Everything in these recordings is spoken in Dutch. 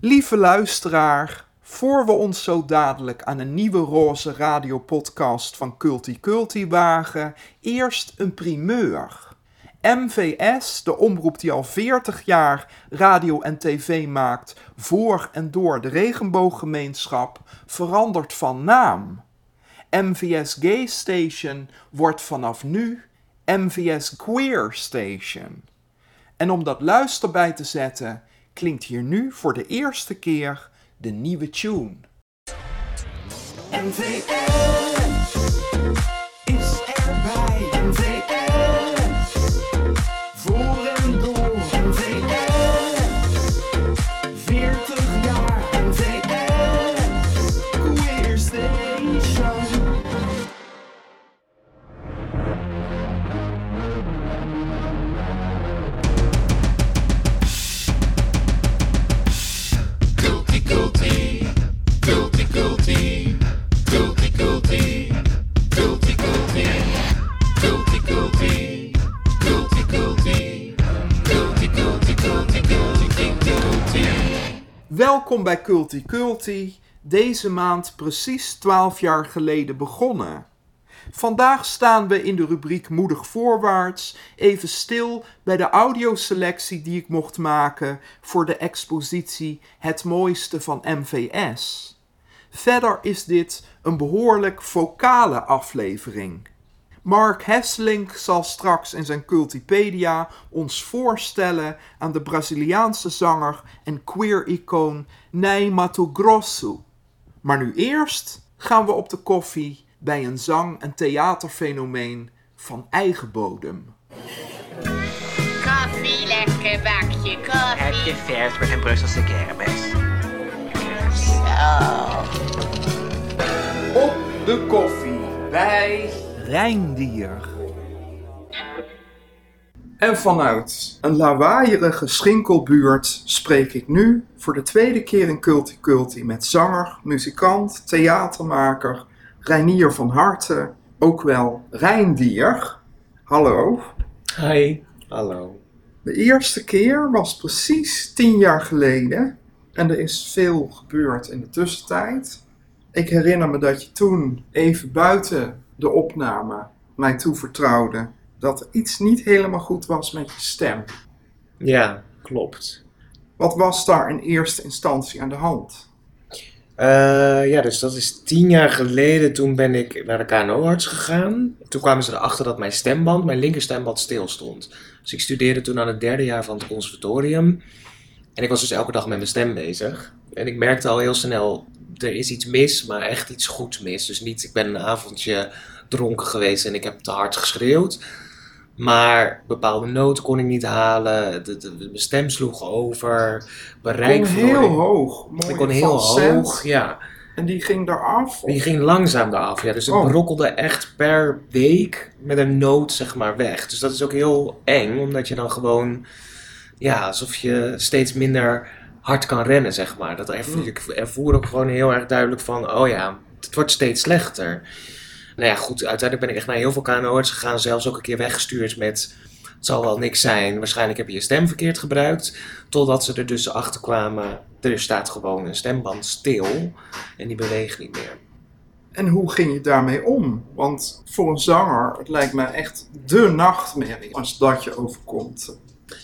Lieve luisteraar, voor we ons zo dadelijk aan een nieuwe roze radiopodcast van Culti Culti wagen, eerst een primeur. MVS, de omroep die al 40 jaar radio en tv maakt voor en door de regenbooggemeenschap, verandert van naam. MVS Gay Station wordt vanaf nu MVS Queer Station. En om dat luister bij te zetten, klinkt hier nu voor de eerste keer de nieuwe tune. MVS is erbij. MVS voor en door. MVS 40 jaar. MVS Queer Station. Welkom bij Culti Culti, deze maand precies 12 jaar geleden begonnen. Vandaag staan we in de rubriek Moedig Voorwaarts even stil bij de audioselectie die ik mocht maken voor de expositie Het Mooiste van MVS. Verder is dit een behoorlijk vocale aflevering. Mark Hesselink zal straks in zijn Cultipedia ons voorstellen aan de Braziliaanse zanger en queer-icoon Ney Matogrosso. Maar nu eerst gaan we op de koffie bij een zang- en theaterfenomeen van eigen bodem. Koffie, lekker bakje koffie. Heb je vers met een Brusselse kermis? Zo. Op de koffie bij Reindier. En vanuit een lawaaierige schinkelbuurt spreek ik nu voor de tweede keer in Culti Culti met zanger, muzikant, theatermaker Reinier van Harten, ook wel Reindier. Hallo. Hi. Hallo. De eerste keer was precies 10 jaar geleden en er is veel gebeurd in de tussentijd. Ik herinner me dat je toen even buiten de opname mij toevertrouwde dat er iets niet helemaal goed was met je stem. Ja, klopt. Wat was daar in eerste instantie aan de hand? Dus dat is 10 jaar geleden. Toen ben ik naar de KNO-arts gegaan. Toen kwamen ze erachter dat mijn linkerstemband stil stond. Dus ik studeerde toen aan het 3e jaar van het conservatorium. En ik was dus elke dag met mijn stem bezig. En ik merkte al heel snel, er is iets mis, maar echt iets goeds mis. Dus niet, ik ben een avondje dronken geweest en ik heb te hard geschreeuwd. Maar bepaalde noten kon ik niet halen. Mijn stem sloeg over. Bereik heel hoog. Mooi ik kon heel hoog, ja. En die ging eraf? Die ging langzaam eraf, ja. Dus het brokkelde echt per week met een noot, zeg maar, weg. Dus dat is ook heel eng, omdat je dan gewoon, ja, alsof je steeds minder hard kan rennen, zeg maar. Ik ervoer ook gewoon heel erg duidelijk van, oh ja, het wordt steeds slechter. Nou ja, goed, uiteindelijk ben ik echt naar heel veel KNO-arts gegaan. Zelfs ook een keer weggestuurd met, het zal wel niks zijn. Waarschijnlijk heb je je stem verkeerd gebruikt. Totdat ze er dus achter kwamen, er staat gewoon een stemband stil. En die beweegt niet meer. En hoe ging je daarmee om? Want voor een zanger, het lijkt me echt dé nachtmerrie als dat je overkomt.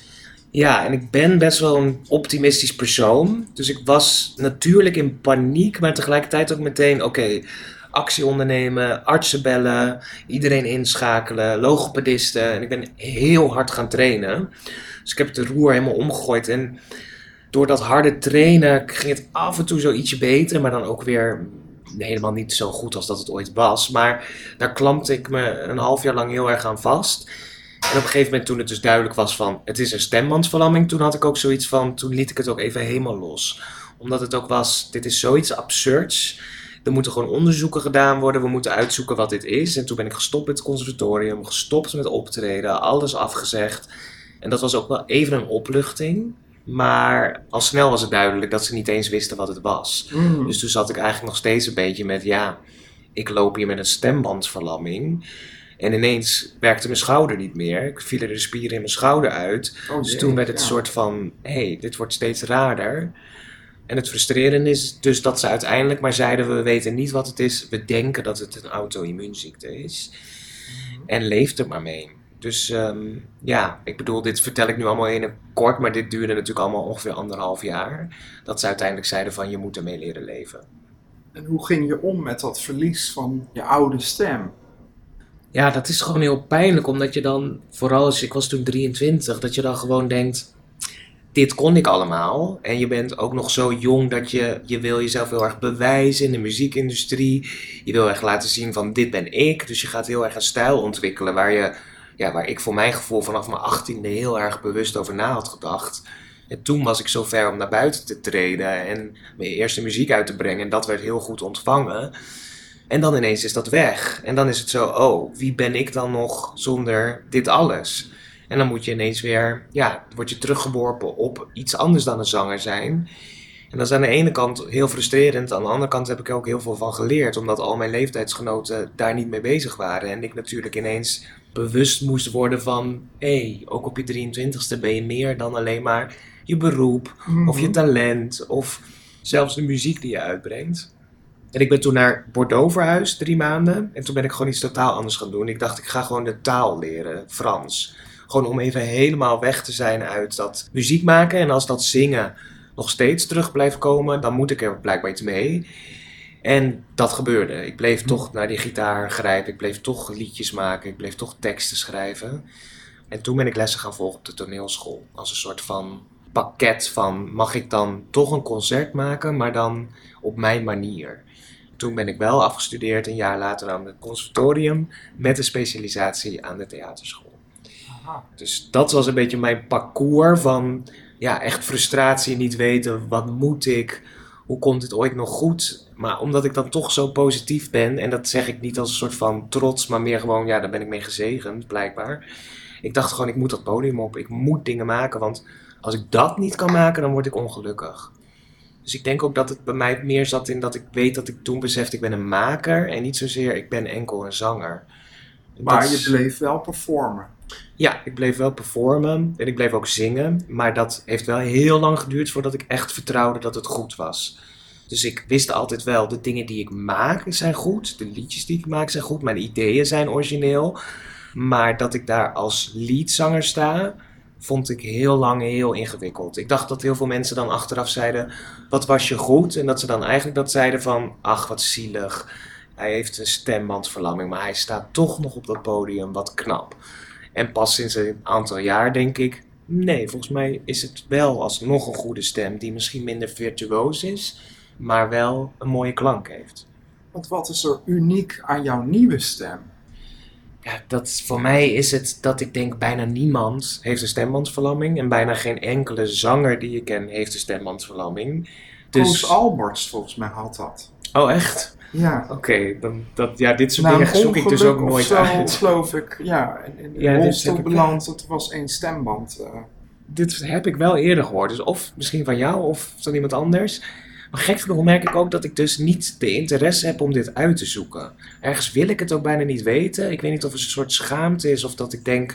Ja, en ik ben best wel een optimistisch persoon. Dus ik was natuurlijk in paniek, maar tegelijkertijd ook meteen, oké, actie ondernemen, artsen bellen, iedereen inschakelen, logopedisten. En ik ben heel hard gaan trainen. Dus ik heb de roer helemaal omgegooid. En door dat harde trainen ging het af en toe zo ietsje beter, maar dan ook weer helemaal niet zo goed als dat het ooit was. Maar daar klampte ik me een half jaar lang heel erg aan vast. En op een gegeven moment, toen het dus duidelijk was van, het is een stembandsverlamming, toen had ik ook zoiets van, toen liet ik het ook even helemaal los. Omdat het ook was, dit is zoiets absurds. Er moeten gewoon onderzoeken gedaan worden, we moeten uitzoeken wat dit is. En toen ben ik gestopt met het conservatorium, gestopt met optreden, alles afgezegd. En dat was ook wel even een opluchting. Maar al snel was het duidelijk dat ze niet eens wisten wat het was. Dus toen zat ik eigenlijk nog steeds een beetje met, ja, ik loop hier met een stembandverlamming. En ineens werkte mijn schouder niet meer. Ik viel er de spieren in mijn schouder uit. Dus toen werd het een soort van, dit wordt steeds raarder. En het frustrerende is dus dat ze uiteindelijk maar zeiden, we weten niet wat het is. We denken dat het een auto-immuunziekte is. En leeft er maar mee. Dus ik bedoel, dit vertel ik nu allemaal in het kort, maar dit duurde natuurlijk allemaal ongeveer 1,5 jaar. Dat ze uiteindelijk zeiden van, je moet ermee leren leven. En hoe ging je om met dat verlies van je oude stem? Ja, dat is gewoon heel pijnlijk, omdat je dan, vooral als ik was toen 23, dat je dan gewoon denkt, dit kon ik allemaal. En je bent ook nog zo jong dat je wil jezelf heel erg bewijzen in de muziekindustrie. Je wil echt laten zien van, dit ben ik. Dus je gaat heel erg een stijl ontwikkelen waar ik voor mijn gevoel vanaf mijn 18e heel erg bewust over na had gedacht. En toen was ik zover om naar buiten te treden en mijn eerste muziek uit te brengen. En dat werd heel goed ontvangen. En dan ineens is dat weg. En dan is het zo, oh, wie ben ik dan nog zonder dit alles? En dan moet je ineens weer, word je teruggeworpen op iets anders dan een zanger zijn. En dat is aan de ene kant heel frustrerend. Aan de andere kant heb ik er ook heel veel van geleerd. Omdat al mijn leeftijdsgenoten daar niet mee bezig waren. En ik natuurlijk ineens bewust moest worden van, ook op je 23ste ben je meer dan alleen maar je beroep. Of je talent. Of zelfs de muziek die je uitbrengt. En ik ben toen naar Bordeaux verhuisd, 3 maanden. En toen ben ik gewoon iets totaal anders gaan doen. Ik dacht, ik ga gewoon de taal leren, Frans. Gewoon om even helemaal weg te zijn uit dat muziek maken. En als dat zingen nog steeds terug blijft komen, dan moet ik er blijkbaar iets mee. En dat gebeurde. Ik bleef toch naar die gitaar grijpen. Ik bleef toch liedjes maken. Ik bleef toch teksten schrijven. En toen ben ik lessen gaan volgen op de toneelschool. Als een soort van pakket van, mag ik dan toch een concert maken, maar dan op mijn manier. Toen ben ik wel afgestudeerd, een jaar later aan het conservatorium, met een specialisatie aan de theaterschool. Aha. Dus dat was een beetje mijn parcours van, echt frustratie, niet weten, wat moet ik, hoe komt het ooit nog goed? Maar omdat ik dan toch zo positief ben, en dat zeg ik niet als een soort van trots, maar meer gewoon, daar ben ik mee gezegend, blijkbaar. Ik dacht gewoon, ik moet dat podium op, ik moet dingen maken, want als ik dat niet kan maken, dan word ik ongelukkig. Dus ik denk ook dat het bij mij meer zat in dat ik weet dat ik toen besefte, ik ben een maker en niet zozeer, ik ben enkel een zanger. Maar je bleef wel performen. Ja, ik bleef wel performen en ik bleef ook zingen, maar dat heeft wel heel lang geduurd voordat ik echt vertrouwde dat het goed was. Dus ik wist altijd wel, de dingen die ik maak zijn goed, de liedjes die ik maak zijn goed, mijn ideeën zijn origineel. Maar dat ik daar als leadzanger sta, vond ik heel lang heel ingewikkeld. Ik dacht dat heel veel mensen dan achteraf zeiden, wat was je goed? En dat ze dan eigenlijk dat zeiden van, ach wat zielig. Hij heeft een stembandverlamming, maar hij staat toch nog op dat podium, wat knap. En pas sinds een aantal jaar denk ik, nee, volgens mij is het wel alsnog een goede stem die misschien minder virtuoos is, maar wel een mooie klank heeft. Want wat is er uniek aan jouw nieuwe stem? Ja, voor mij is het dat ik denk bijna niemand heeft een stembandverlamming en bijna geen enkele zanger die je ken heeft een stembandverlamming. Dus... Koos Alberts volgens mij had dat. Oh echt? Ja. Oké, dit soort dingen zoek ik dus ook nooit zo, uit. Geloof ik, in de rolstoel beland, het was 1 stemband. Dit heb ik wel eerder gehoord, dus of misschien van jou of van iemand anders. Maar gek genoeg merk ik ook dat ik dus niet de interesse heb om dit uit te zoeken. Ergens wil ik het ook bijna niet weten. Ik weet niet of het een soort schaamte is of dat ik denk,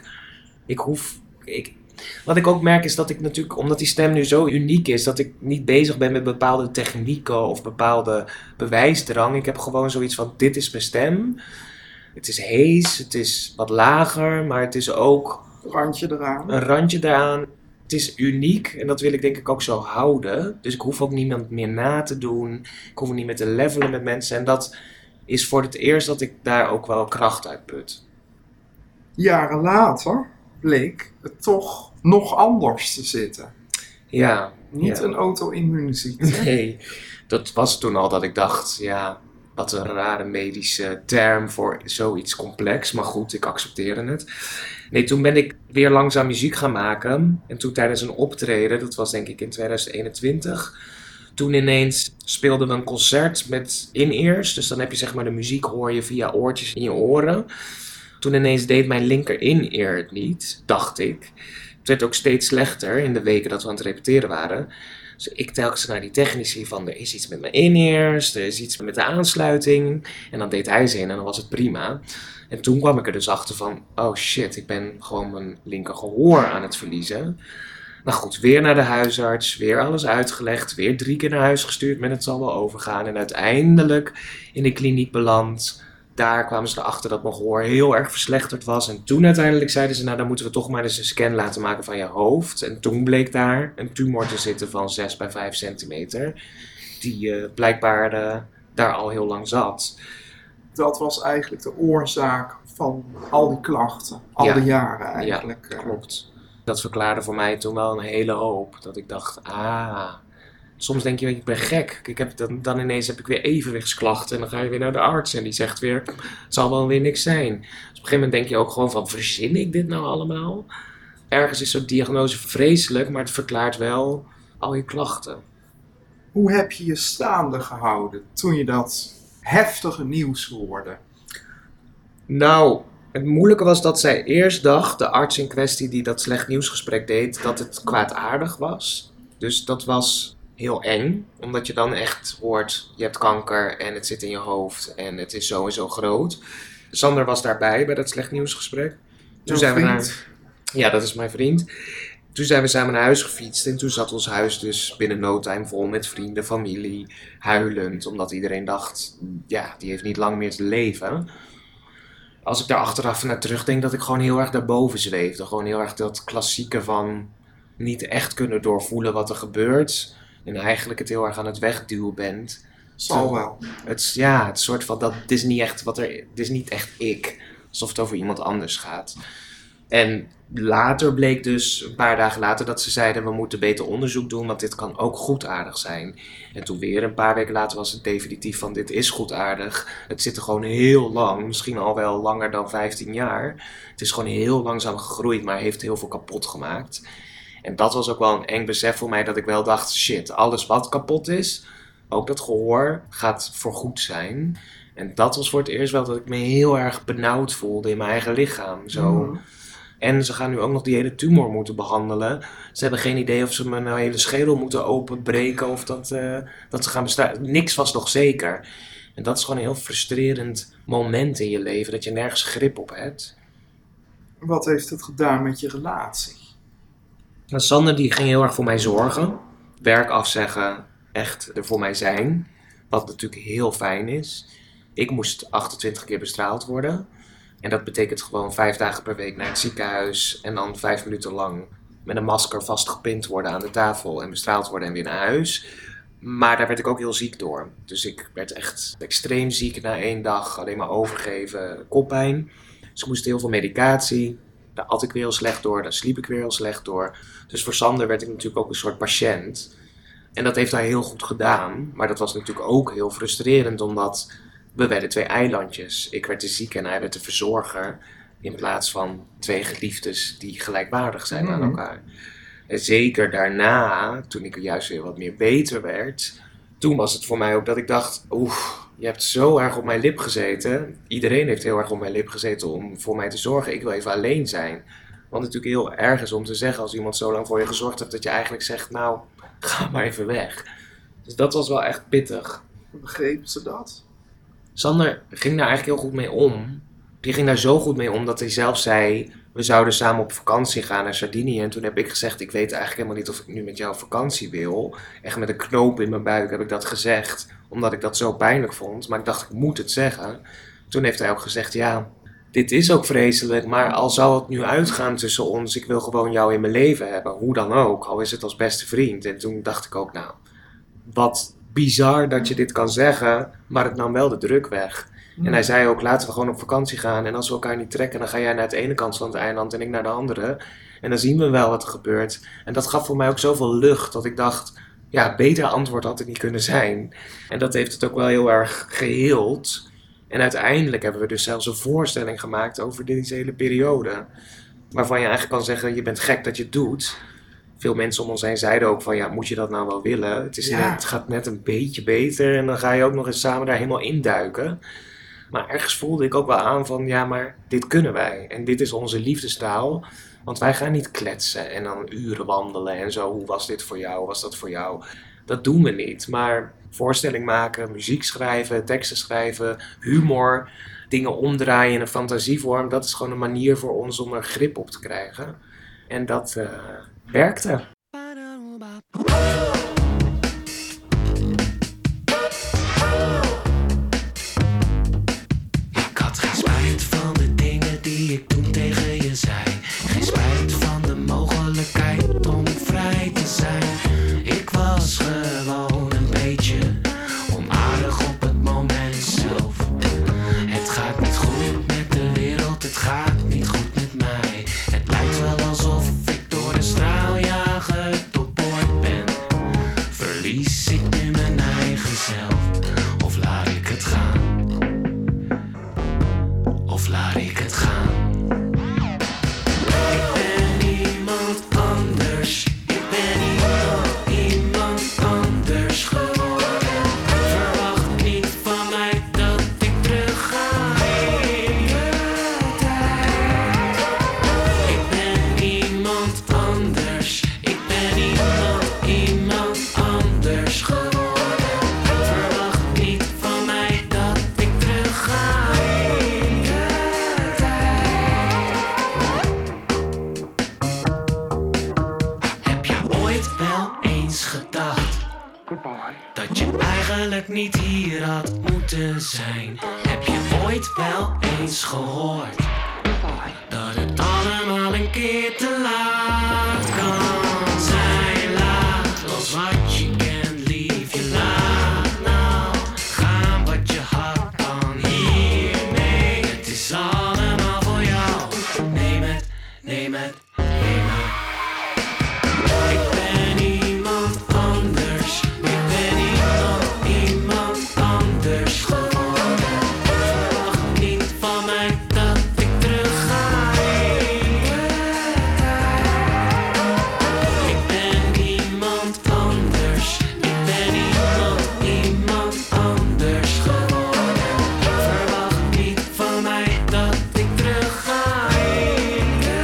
Wat ik ook merk is dat ik natuurlijk, omdat die stem nu zo uniek is, dat ik niet bezig ben met bepaalde technieken of bepaalde bewijsdrang. Ik heb gewoon zoiets van, dit is mijn stem. Het is hees, het is wat lager, maar het is ook... Een randje eraan. Het is uniek en dat wil ik denk ik ook zo houden. Dus ik hoef ook niemand meer na te doen. Ik hoef niet meer te levelen met mensen. En dat is voor het eerst dat ik daar ook wel kracht uit put. Jaren later bleek het toch nog anders te zitten. Ja. Niet een auto-immuunziekte. Nee, dat was toen al dat ik dacht, wat een rare medische term voor zoiets complex. Maar goed, ik accepteerde het. Nee, toen ben ik weer langzaam muziek gaan maken. En toen tijdens een optreden, dat was denk ik in 2021... Toen ineens speelden we een concert met in-ears. Dus dan heb je zeg maar de muziek hoor je via oortjes in je oren. Toen ineens deed mijn linker in-ear het niet, dacht ik. Het werd ook steeds slechter in de weken dat we aan het repeteren waren. Dus ik telkens naar die technici van, er is iets met mijn in-ears, er is iets met de aansluiting. En dan deed hij ze in en dan was het prima. En toen kwam ik er dus achter van, oh shit, ik ben gewoon mijn linker gehoor aan het verliezen. Nou goed, weer naar de huisarts, weer alles uitgelegd, weer 3 keer naar huis gestuurd met het zal wel overgaan. En uiteindelijk in de kliniek beland. Daar kwamen ze erachter dat mijn gehoor heel erg verslechterd was. En toen uiteindelijk zeiden ze, nou dan moeten we toch maar eens een scan laten maken van je hoofd. En toen bleek daar een tumor te zitten van 6 bij 5 centimeter. Die blijkbaar daar al heel lang zat. Dat was eigenlijk de oorzaak van al die klachten, al die jaren eigenlijk. Ja, klopt. Dat verklaarde voor mij toen wel een hele hoop. Dat ik dacht, soms denk je, ik ben gek. Dan ineens heb ik weer evenwichtsklachten. En dan ga je weer naar de arts en die zegt weer, het zal wel weer niks zijn. Dus op een gegeven moment denk je ook gewoon van, verzin ik dit nou allemaal? Ergens is zo'n diagnose vreselijk, maar het verklaart wel al je klachten. Hoe heb je je staande gehouden toen je dat heftige nieuws hoorde? Nou, het moeilijke was dat zij eerst dacht, de arts in kwestie die dat slecht nieuwsgesprek deed, dat het kwaadaardig was. Dus dat was heel eng, omdat je dan echt hoort, je hebt kanker en het zit in je hoofd en het is zo en zo groot. Sander was daarbij bij dat slecht nieuwsgesprek. Toen zijn we ja, dat is mijn vriend. Toen zijn we samen naar huis gefietst en toen zat ons huis dus binnen no time vol met vrienden, familie, huilend. Omdat iedereen dacht, ja, die heeft niet lang meer te leven. Als ik daar achteraf naar terugdenk, dat ik gewoon heel erg daarboven zweefde. Gewoon heel erg dat klassieke van niet echt kunnen doorvoelen wat er gebeurt. En eigenlijk het heel erg aan het wegduwen bent. Zal wel. Het soort van, het is niet echt het is niet echt ik. Alsof het over iemand anders gaat. En later bleek dus, een paar dagen later, dat ze zeiden, we moeten beter onderzoek doen, want dit kan ook goedaardig zijn. En toen weer een paar weken later was het definitief van, dit is goedaardig. Het zit er gewoon heel lang, misschien al wel langer dan 15 jaar. Het is gewoon heel langzaam gegroeid, maar heeft heel veel kapot gemaakt. En dat was ook wel een eng besef voor mij, dat ik wel dacht, shit, alles wat kapot is, ook dat gehoor, gaat voorgoed zijn. En dat was voor het eerst wel dat ik me heel erg benauwd voelde in mijn eigen lichaam. Zo. En ze gaan nu ook nog die hele tumor moeten behandelen. Ze hebben geen idee of ze mijn hele schedel moeten openbreken of dat ze gaan bestaan. Niks was nog zeker. En dat is gewoon een heel frustrerend moment in je leven, dat je nergens grip op hebt. Wat heeft het gedaan met je relatie? Nou, Sander die ging heel erg voor mij zorgen. Werk afzeggen, echt er voor mij zijn. Wat natuurlijk heel fijn is. Ik moest 28 keer bestraald worden. En dat betekent gewoon 5 dagen per week naar het ziekenhuis. En dan 5 minuten lang met een masker vastgepind worden aan de tafel. En bestraald worden en weer naar huis. Maar daar werd ik ook heel ziek door. Dus ik werd echt extreem ziek na 1 dag. Alleen maar overgeven, koppijn. Dus ik moest heel veel medicatie. Daar at ik weer heel slecht door. Daar sliep ik weer heel slecht door. Dus voor Sander werd ik natuurlijk ook een soort patiënt. En dat heeft hij heel goed gedaan. Maar dat was natuurlijk ook heel frustrerend, omdat we werden 2 eilandjes. Ik werd de zieke en hij werd de verzorger. In plaats van 2 geliefdes die gelijkwaardig zijn aan elkaar. En zeker daarna, toen ik juist weer wat meer beter werd, toen was het voor mij ook dat ik dacht, je hebt zo erg op mijn lip gezeten. Iedereen heeft heel erg op mijn lip gezeten om voor mij te zorgen. Ik wil even alleen zijn. Wat natuurlijk heel erg is om te zeggen als iemand zo lang voor je gezorgd heeft, dat je eigenlijk zegt, nou, ga maar even weg. Dus dat was wel echt pittig. Begrepen ze dat? Sander ging daar eigenlijk heel goed mee om. Die ging daar zo goed mee om dat hij zelf zei, we zouden samen op vakantie gaan naar Sardinië. En toen heb ik gezegd, ik weet eigenlijk helemaal niet of ik nu met jou op vakantie wil. Echt met een knoop in mijn buik heb ik dat gezegd, omdat ik dat zo pijnlijk vond. Maar ik dacht, ik moet het zeggen. Toen heeft hij ook gezegd, ja, dit is ook vreselijk, maar al zou het nu uitgaan tussen ons, ik wil gewoon jou in mijn leven hebben. Hoe dan ook, al is het als beste vriend. En toen dacht ik ook, nou, wat bizar dat je dit kan zeggen, maar het nam wel de druk weg. En hij zei ook, laten we gewoon op vakantie gaan. En als we elkaar niet trekken, dan ga jij naar het ene kant van het eiland en ik naar de andere. En dan zien we wel wat er gebeurt. En dat gaf voor mij ook zoveel lucht, dat ik dacht, ja, beter antwoord had het niet kunnen zijn. En dat heeft het ook wel heel erg geheeld. En uiteindelijk hebben we dus zelfs een voorstelling gemaakt over deze hele periode. Waarvan je eigenlijk kan zeggen, je bent gek dat je het doet. Veel mensen om ons heen zeiden ook van, ja, moet je dat nou wel willen? Het gaat net een beetje beter en dan ga je ook nog eens samen daar helemaal induiken. Maar ergens voelde ik ook wel aan van, ja, maar dit kunnen wij. En dit is onze liefdestaal. Want wij gaan niet kletsen en dan uren wandelen en zo. Hoe was dit voor jou? Was dat voor jou? Dat doen we niet. Maar voorstelling maken, muziek schrijven, teksten schrijven, humor, dingen omdraaien in een fantasievorm. Dat is gewoon een manier voor ons om er grip op te krijgen. En dat werkte. in mijn eigen zelf. Of laat ik het gaan? Of laat ik het gaan? Ik ben iemand anders. Ik ben iemand anders geworden. Verwacht niet van mij dat ik terug ga in de tijd. Ik ben iemand anders. Ik ben iemand anders geworden. Verwacht niet van mij dat ik terug ga in de tijd. Heb je ooit wel eens gedacht dat je eigenlijk niet hier had moeten zijn? Heb je ooit wel eens gehoord dat het allemaal een keer te laat kan zijn? Laat los wat je kent, lief je laat nou gaan wat je had dan hier. Nee, het is allemaal voor jou. Neem het, neem het, neem het. Ik ben iemand anders. Ik ben iemand anders geworden. Verwacht niet van mij dat ik terug ga in de tijd. Ik ben iemand anders. Ik ben iemand anders geworden. Verwacht niet van mij dat ik terug ga in de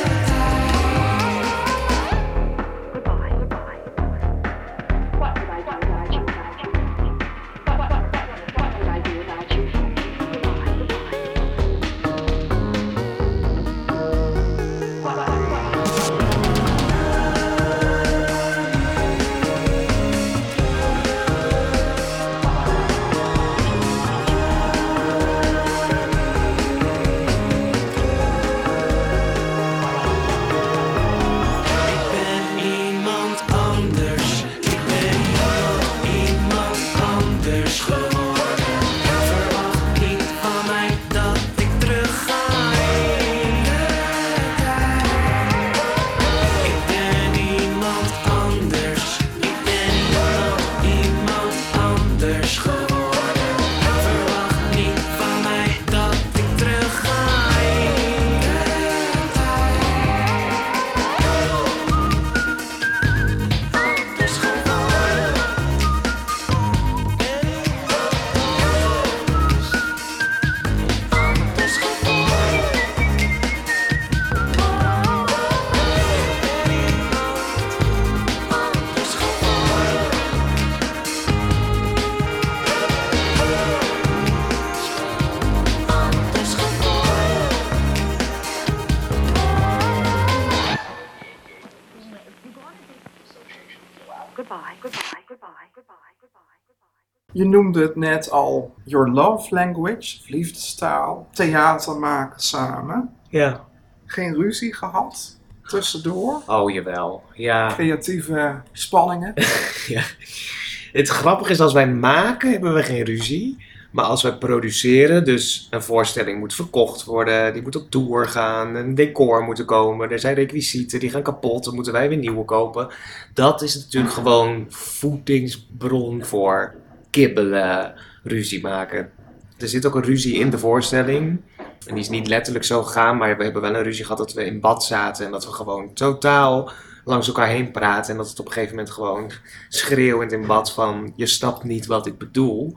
Je noemde het net al, your love language, liefdestaal, theater maken samen. Ja. Geen ruzie gehad tussendoor? Oh, jawel. Ja. Creatieve spanningen? Ja. Het grappige is, als wij maken, hebben we geen ruzie. Maar als wij produceren, dus een voorstelling moet verkocht worden, die moet op tour gaan, een decor moet er komen, er zijn requisieten, die gaan kapot, dan moeten wij weer nieuwe kopen. Dat is natuurlijk gewoon voedingsbron voor kibbelen, ruzie maken. Er zit ook een ruzie in de voorstelling. En die is niet letterlijk zo gegaan, maar we hebben wel een ruzie gehad dat we in bad zaten en dat we gewoon totaal langs elkaar heen praten. En dat het op een gegeven moment gewoon schreeuwend in bad van, je snapt niet wat ik bedoel.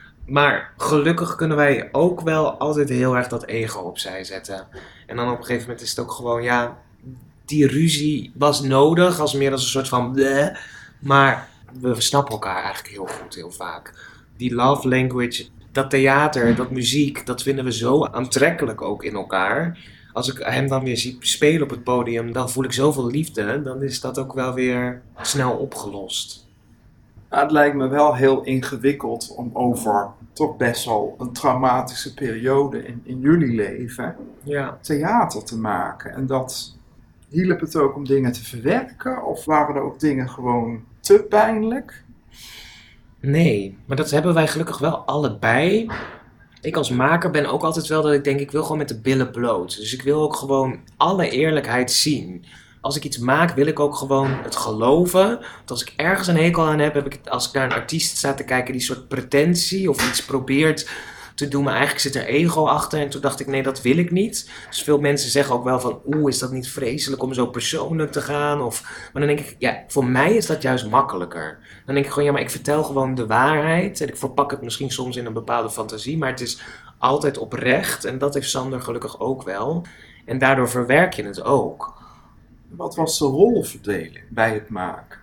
Maar gelukkig kunnen wij ook wel altijd heel erg dat ego opzij zetten. En dan op een gegeven moment is het ook gewoon, ja, die ruzie was nodig als meer als een soort van bleh. Maar we snappen elkaar eigenlijk heel goed, heel vaak. Die love language, dat theater, dat muziek, dat vinden we zo aantrekkelijk ook in elkaar. Als ik hem dan weer zie spelen op het podium, dan voel ik zoveel liefde. Dan is dat ook wel weer snel opgelost. Nou, het lijkt me wel heel ingewikkeld om over toch best wel een traumatische periode in jullie leven theater te maken. En dat hielp het ook om dingen te verwerken? Of waren er ook dingen gewoon te pijnlijk? Nee, maar dat hebben wij gelukkig wel allebei. Ik als maker ben ook altijd wel dat ik denk, ik wil gewoon met de billen bloot. Dus ik wil ook gewoon alle eerlijkheid zien. als ik iets maak, wil ik ook gewoon het geloven. Want als ik ergens een hekel aan heb, als ik naar een artiest sta te kijken die soort pretentie of iets probeert te doen, maar eigenlijk zit er ego achter. En toen dacht ik, nee, dat wil ik niet. Dus veel mensen zeggen ook wel van, is dat niet vreselijk om zo persoonlijk te gaan? Maar dan denk ik, ja, voor mij is dat juist makkelijker. Dan denk ik gewoon, ja, maar ik vertel gewoon de waarheid. En ik verpak het misschien soms in een bepaalde fantasie, maar het is altijd oprecht. En dat heeft Sander gelukkig ook wel. En daardoor verwerk je het ook. Wat was de rolverdeling bij het maken?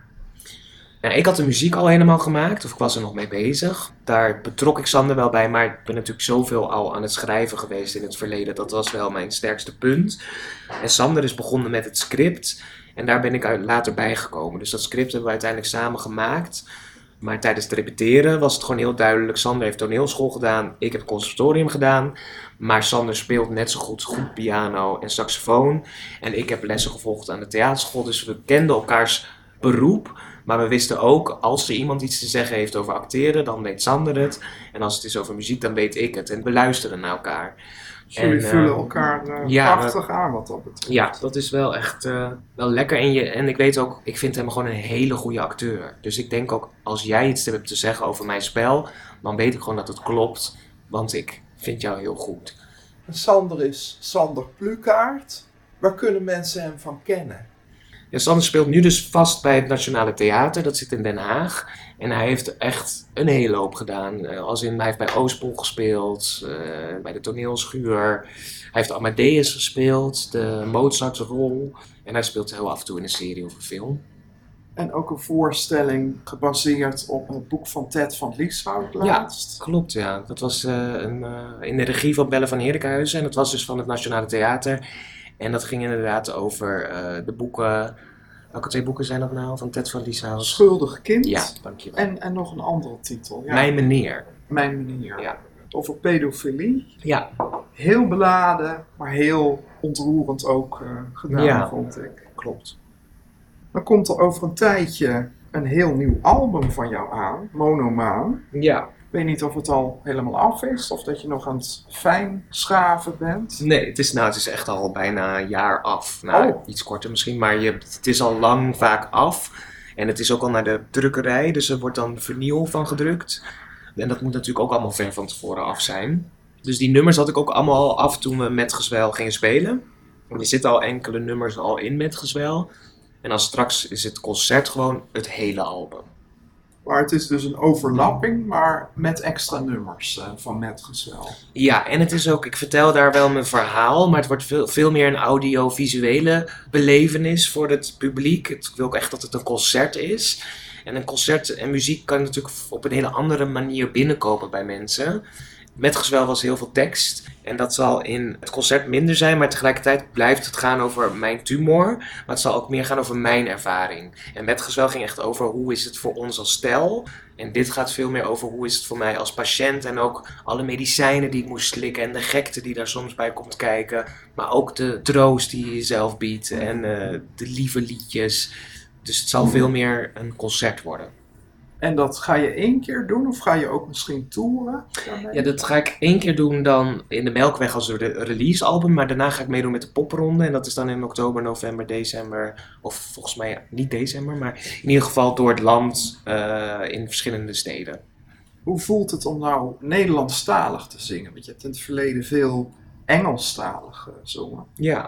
Nou, ik had de muziek al helemaal gemaakt, of ik was er nog mee bezig. Daar betrok ik Sander wel bij, maar ik ben natuurlijk zoveel al aan het schrijven geweest in het verleden. Dat was wel mijn sterkste punt. En Sander is begonnen met het script en daar ben ik later bijgekomen. Dus dat script hebben we uiteindelijk samen gemaakt. Maar tijdens het repeteren was het gewoon heel duidelijk. Sander heeft toneelschool gedaan, ik heb het conservatorium gedaan. Maar Sander speelt net zo goed piano en saxofoon. En ik heb lessen gevolgd aan de theaterschool, dus we kenden elkaars beroep. Maar we wisten ook, als er iemand iets te zeggen heeft over acteren, dan weet Sander het. En als het is over muziek, dan weet ik het. En we luisteren naar elkaar. Dus jullie vullen elkaar prachtig aan wat dat betreft. Ja, dat is wel echt wel lekker. En ik weet ook, ik vind hem gewoon een hele goede acteur. Dus ik denk ook, als jij iets hebt te zeggen over mijn spel, dan weet ik gewoon dat het klopt. Want ik vind jou heel goed. Sander is Sander Plukaert. Waar kunnen mensen hem van kennen? Ja, Sander speelt nu dus vast bij het Nationale Theater, dat zit in Den Haag. En hij heeft echt een hele hoop gedaan. Hij heeft bij Oostpol gespeeld, bij de Toneelschuur. Hij heeft Amadeus gespeeld, de Mozart-rol. En hij speelt heel af en toe in een serie of een film. En ook een voorstelling gebaseerd op het boek van Ted van Lieshout laatst. Ja, klopt, ja. Dat was in de regie van Belle van Heerlijkhuizen. En dat was dus van het Nationale Theater. En dat ging inderdaad over de boeken. Welke 2 boeken zijn dat nou van Ted van Lieshout? Schuldig kind. Ja, dankjewel. En nog een andere titel. Ja. Mijn meneer. Mijn meneer. Ja. Over pedofilie. Ja. Heel beladen, maar heel ontroerend ook gedaan, vond ik. Klopt. Dan komt er over een tijdje een heel nieuw album van jou aan, Monomaan. Ja. Ik weet niet of het al helemaal af is, of dat je nog aan het fijn schaven bent. Nee, het is echt al bijna een jaar af. Iets korter misschien, maar het is al lang vaak af. En het is ook al naar de drukkerij, dus er wordt dan vernieuw van gedrukt. En dat moet natuurlijk ook allemaal ver van tevoren af zijn. Dus die nummers had ik ook allemaal al af toen we met Gezwel gingen spelen. Er zitten al enkele nummers al in met Gezwel. En dan straks is het concert gewoon het hele album. Maar het is dus een overlapping, maar met extra nummers van Metgezwel. Ja, en het is ook, ik vertel daar wel mijn verhaal, maar het wordt veel meer een audiovisuele belevenis voor het publiek. Ik wil ook echt dat het een concert is. En een concert en muziek kan natuurlijk op een hele andere manier binnenkomen bij mensen. Metgezwel was heel veel tekst en dat zal in het concert minder zijn, maar tegelijkertijd blijft het gaan over mijn tumor, maar het zal ook meer gaan over mijn ervaring. En Metgezwel ging echt over hoe is het voor ons als stel en dit gaat veel meer over hoe is het voor mij als patiënt en ook alle medicijnen die ik moest slikken en de gekte die daar soms bij komt kijken, maar ook de troost die je jezelf biedt en de lieve liedjes. Dus het zal veel meer een concert worden. En dat ga je 1 keer doen of ga je ook misschien toeren? Ja, dat ga ik 1 keer doen dan in de Melkweg als een releasealbum. Maar daarna ga ik meedoen met de popronde. En dat is dan in oktober, november, december. Of volgens mij niet december, maar in ieder geval door het land in verschillende steden. Hoe voelt het om nou Nederlandstalig te zingen? Want je hebt in het verleden veel Engelstalig gezongen. Ja,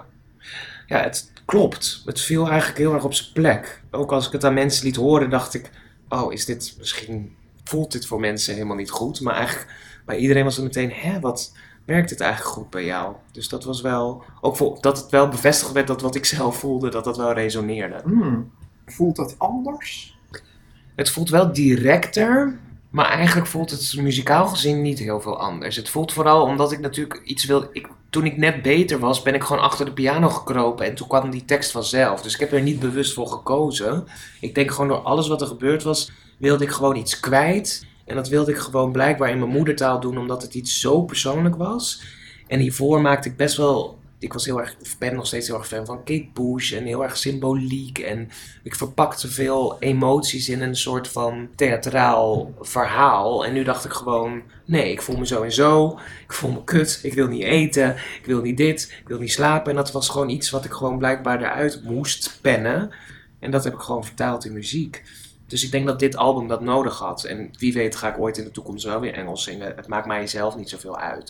het klopt. Het viel eigenlijk heel erg op zijn plek. Ook als ik het aan mensen liet horen, dacht ik, voelt dit voor mensen helemaal niet goed. Maar eigenlijk bij iedereen was het meteen, wat werkt dit eigenlijk goed bij jou? Dus dat was wel, ook dat het wel bevestigd werd dat wat ik zelf voelde, dat wel resoneerde. Voelt dat anders? Het voelt wel directer, maar eigenlijk voelt het muzikaal gezien niet heel veel anders. Het voelt vooral omdat ik natuurlijk iets wilde. Toen ik net beter was, ben ik gewoon achter de piano gekropen en toen kwam die tekst vanzelf. Dus ik heb er niet bewust voor gekozen. Ik denk gewoon door alles wat er gebeurd was, wilde ik gewoon iets kwijt. En dat wilde ik gewoon blijkbaar in mijn moedertaal doen, omdat het iets zo persoonlijk was. En hiervoor maakte ik best wel Ik ben nog steeds heel erg fan van Kate Bush en heel erg symboliek. En ik verpakte veel emoties in een soort van theatraal verhaal. En nu dacht ik gewoon, nee, ik voel me zo en zo. Ik voel me kut, ik wil niet eten, ik wil niet dit, ik wil niet slapen. En dat was gewoon iets wat ik gewoon blijkbaar eruit moest pennen. En dat heb ik gewoon vertaald in muziek. Dus ik denk dat dit album dat nodig had. En wie weet ga ik ooit in de toekomst wel weer Engels zingen. Het maakt mij zelf niet zoveel uit.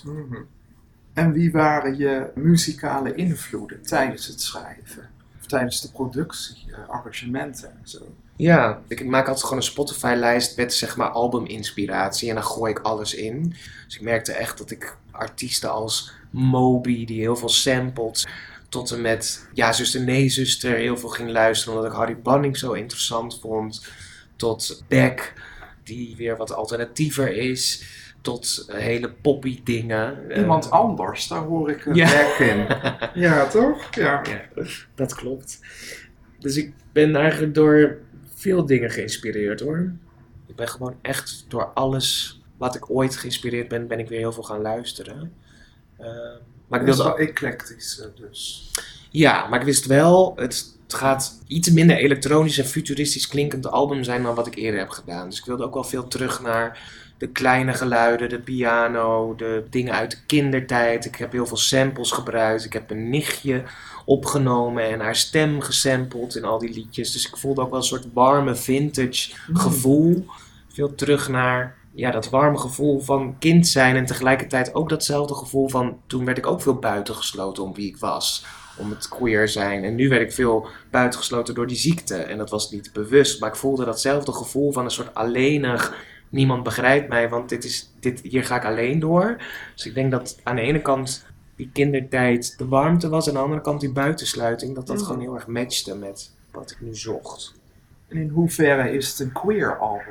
En wie waren je muzikale invloeden tijdens het schrijven? Of tijdens de productie, arrangementen en zo? Ja, ik maak altijd gewoon een Spotify-lijst met zeg maar albuminspiratie en dan gooi ik alles in. Dus ik merkte echt dat ik artiesten als Moby, die heel veel sampled, tot en met Ja, Zuster, Nee, Zuster heel veel ging luisteren omdat ik Harry Banning zo interessant vond. Tot Beck, die weer wat alternatiever is. Tot hele poppy dingen. Iemand anders, daar hoor ik Ja. werk in. Ja, toch? Ja. Ja, dat klopt. Dus ik ben eigenlijk door veel dingen geïnspireerd hoor. Ik ben gewoon echt door alles wat ik ooit geïnspireerd ben ik weer heel veel gaan luisteren. Maar ik Dat is wilde wel eclectisch dus. Ja, maar ik wist wel, het gaat iets minder elektronisch en futuristisch klinkend album zijn dan wat ik eerder heb gedaan. Dus ik wilde ook wel veel terug naar de kleine geluiden, de piano, de dingen uit de kindertijd. Ik heb heel veel samples gebruikt. Ik heb een nichtje opgenomen en haar stem gesampled in al die liedjes. Dus ik voelde ook wel een soort warme vintage gevoel. Veel terug naar dat warme gevoel van kind zijn en tegelijkertijd ook datzelfde gevoel van toen werd ik ook veel buitengesloten om wie ik was. Om het queer zijn. En nu werd ik veel buitengesloten door die ziekte. En dat was niet bewust. Maar ik voelde datzelfde gevoel van een soort alleenig. Niemand begrijpt mij, want hier ga ik alleen door. Dus ik denk dat aan de ene kant die kindertijd de warmte was. En aan de andere kant die buitensluiting. Dat gewoon heel erg matchte met wat ik nu zocht. En in hoeverre is het een queer album?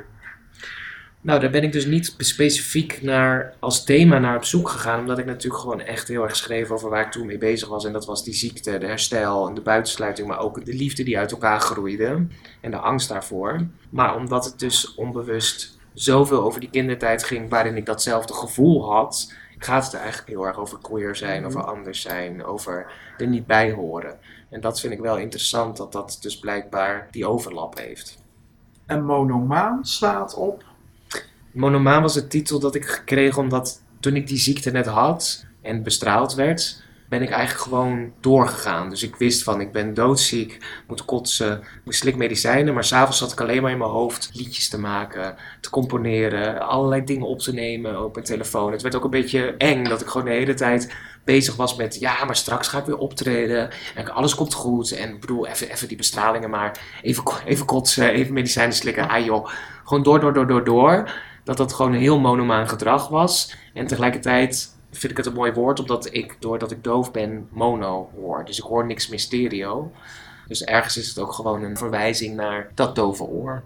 Nou, daar ben ik dus niet specifiek als thema naar op zoek gegaan. Omdat ik natuurlijk gewoon echt heel erg schreef over waar ik toen mee bezig was. En dat was die ziekte, de herstel en de buitensluiting. Maar ook de liefde die uit elkaar groeide. En de angst daarvoor. Maar omdat het dus onbewust zoveel over die kindertijd ging waarin ik datzelfde gevoel had, gaat het er eigenlijk heel erg over queer zijn, over anders zijn, over er niet bij horen. En dat vind ik wel interessant, dat dat dus blijkbaar die overlap heeft. En Monomaan slaat op? Monomaan was de titel dat ik kreeg omdat toen ik die ziekte net had en bestraald werd, ben ik eigenlijk gewoon doorgegaan. Dus ik wist van, ik ben doodziek, moet kotsen, ik slik medicijnen. Maar 's avonds zat ik alleen maar in mijn hoofd liedjes te maken, te componeren, allerlei dingen op te nemen op mijn telefoon. Het werd ook een beetje eng dat ik gewoon de hele tijd bezig was met, maar straks ga ik weer optreden. En alles komt goed. En ik bedoel, even die bestralingen maar. Even kotsen, even medicijnen slikken. Ah joh, gewoon door. Dat gewoon een heel monomaan gedrag was. En tegelijkertijd vind ik het een mooi woord, omdat doordat ik doof ben, mono hoor. Dus ik hoor niks meer stereo. Dus ergens is het ook gewoon een verwijzing naar dat dove oor.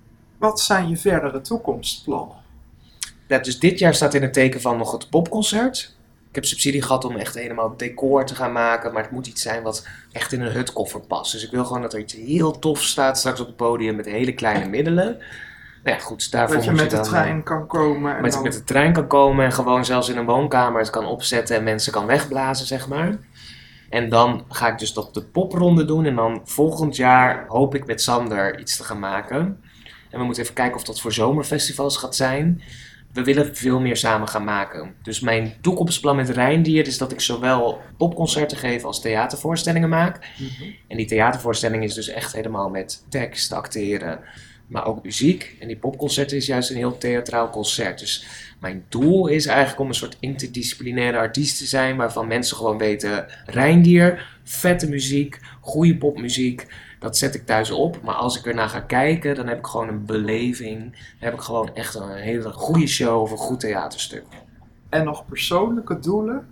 Wat zijn je verdere toekomstplannen? Ja, dus dit jaar staat in het teken van nog het popconcert. Ik heb subsidie gehad om echt helemaal decor te gaan maken, maar het moet iets zijn wat echt in een hutkoffer past. Dus ik wil gewoon dat er iets heel tof staat straks op het podium met hele kleine middelen. Nou ja, goed, daarvoor dat je met de trein kan komen. En dat je met de trein kan komen en gewoon zelfs in een woonkamer het kan opzetten en mensen kan wegblazen, zeg maar. En dan ga ik dus de popronde doen en dan volgend jaar hoop ik met Sander iets te gaan maken. En we moeten even kijken of dat voor zomerfestivals gaat zijn. We willen veel meer samen gaan maken. Dus mijn toekomstplan met Reindier is dat ik zowel popconcerten geef als theatervoorstellingen maak. En die theatervoorstelling is dus echt helemaal met tekst, acteren, maar ook muziek. En die popconcerten is juist een heel theatraal concert. Dus mijn doel is eigenlijk om een soort interdisciplinaire artiest te zijn, waarvan mensen gewoon weten, Reindier, vette muziek, goede popmuziek, dat zet ik thuis op. Maar als ik ernaar ga kijken, dan heb ik gewoon een beleving. Dan heb ik gewoon echt een hele goede show of een goed theaterstuk. En nog persoonlijke doelen?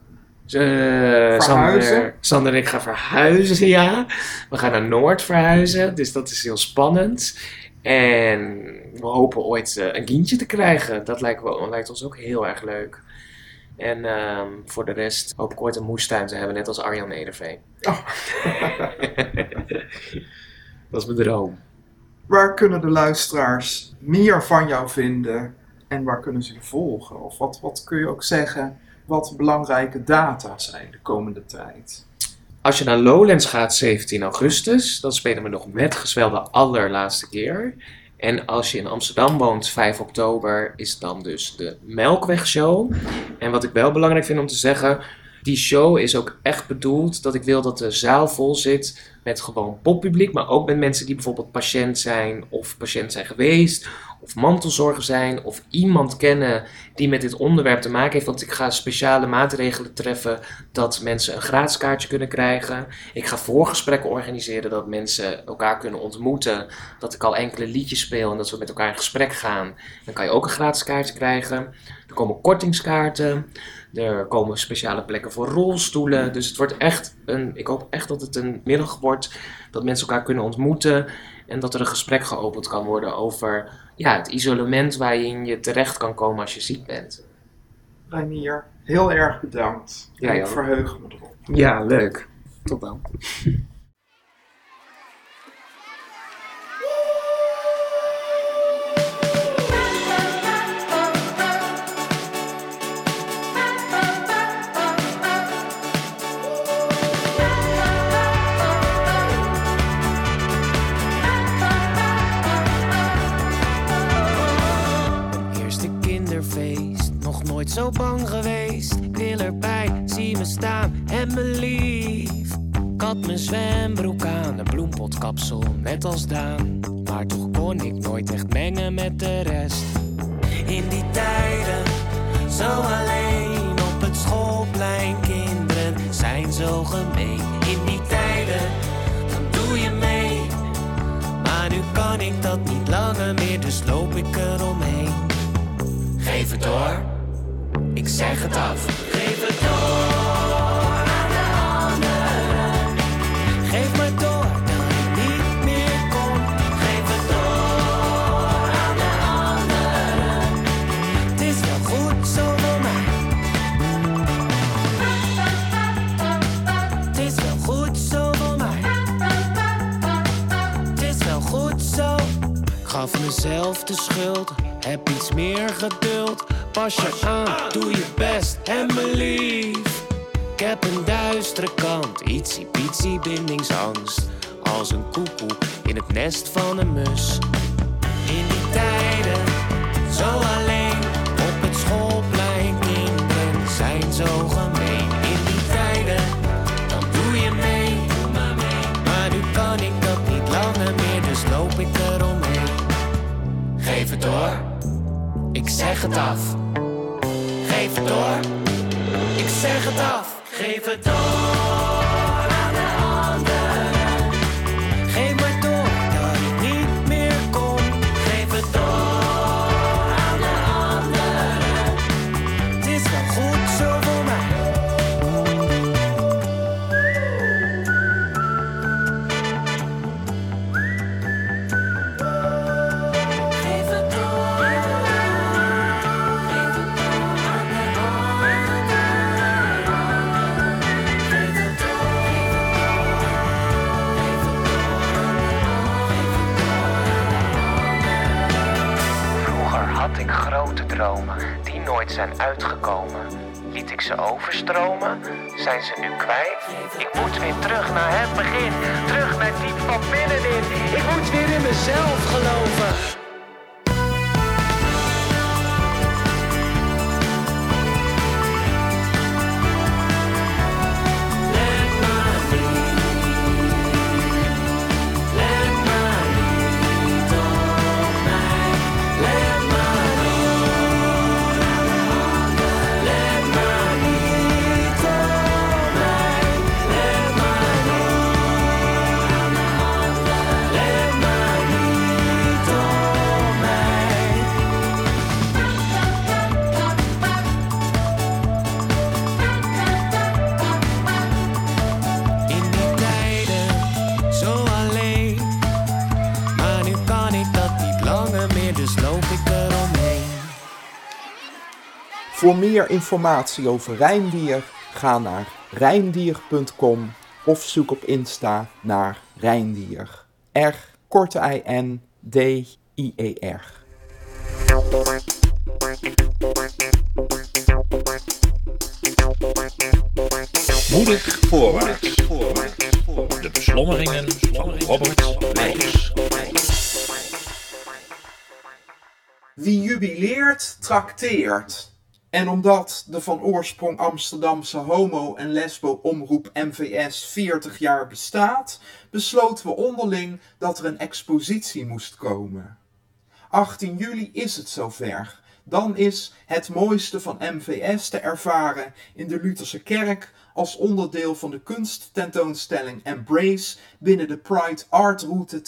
Sander en ik gaan verhuizen, ja. We gaan naar Noord verhuizen, dus dat is heel spannend. En we hopen ooit een kindje te krijgen. Dat lijkt ons ook heel erg leuk. En voor de rest hoop ik ooit een moestuin te hebben, net als Arjan Nederveen. Oh. Dat is mijn droom. Waar kunnen de luisteraars meer van jou vinden en waar kunnen ze je volgen? Of wat kun je ook zeggen wat belangrijke data zijn de komende tijd? Als je naar Lowlands gaat, 17 augustus, dan spelen we nog met Gezwel de allerlaatste keer. En als je in Amsterdam woont, 5 oktober, is dan dus de Melkweg-show. En wat ik wel belangrijk vind om te zeggen, die show is ook echt bedoeld dat ik wil dat de zaal vol zit met gewoon poppubliek, maar ook met mensen die bijvoorbeeld patiënt zijn of patiënt zijn geweest, of mantelzorger zijn, of iemand kennen die met dit onderwerp te maken heeft. Want ik ga speciale maatregelen treffen dat mensen een gratis kaartje kunnen krijgen. Ik ga voorgesprekken organiseren dat mensen elkaar kunnen ontmoeten. Dat ik al enkele liedjes speel en dat we met elkaar in gesprek gaan. Dan kan je ook een gratis kaartje krijgen. Er komen kortingskaarten. Er komen speciale plekken voor rolstoelen. Dus het wordt echt ik hoop echt dat het een middag wordt dat mensen elkaar kunnen ontmoeten. En dat er een gesprek geopend kan worden over het isolement waarin je terecht kan komen als je ziek bent. Reinier, heel erg bedankt. Ja, Ik verheug me erop. Ja, leuk. Tot dan. Zo bang geweest, ik wil erbij, zie me staan en me lief. Ik had mijn zwembroek aan, een bloempotkapsel, net als Daan. Maar toch kon ik nooit echt mengen met de rest. In die tijden, zo alleen op het schoolplein. Kinderen zijn zo gemeen. In die tijden, dan doe je mee. Maar nu kan ik dat niet langer meer, dus loop ik eromheen. Geef het door. Ik zeg het af. Geef het door aan de anderen. Geef me door dat ik niet meer kom. Geef het door aan de anderen. Het is wel goed zo voor mij. Het is wel goed zo voor mij. Het is wel goed zo. Ik gaf mezelf de schuld. Heb iets meer geduld. Pas je aan, doe je best en me lief. Ik heb een duistere kant, ietsie-pietsie bindingsangst. Als een koekoek in het nest van een mus. In die tijden, zo alleen, op het schoolplein. Kinderen zijn zo gemeen. In die tijden, dan doe je mee. Maar nu kan ik dat niet langer meer, dus loop ik eromheen. Geef het door. Ik zeg het af. Geef het door. Ik zeg het af. Geef het door aan de anderen. Geef maar door dat ik niet meer kom. Geef het door aan de anderen. Het is wel goed zo voor mij. Had ik grote dromen die nooit zijn uitgekomen. Liet ik ze overstromen? Zijn ze nu kwijt? Ik moet weer terug naar het begin. Terug naar diep van binnenin. Ik moet weer in mezelf geloven. Voor meer informatie over Reindier, ga naar reindier.com of zoek op Insta naar Reindier. R-I-N-D-I-E-R. Moedig voorwaarts. De beslommeringen van Robert Meijers. Wie jubileert, trakteert. En omdat de van oorsprong Amsterdamse homo- en lesbo-omroep MVS 40 jaar bestaat, besloten we onderling dat er een expositie moest komen. 18 juli is het zover. Dan is Het Mooiste van MVS te ervaren in de Lutherse Kerk als onderdeel van de kunsttentoonstelling Embrace binnen de Pride Art Route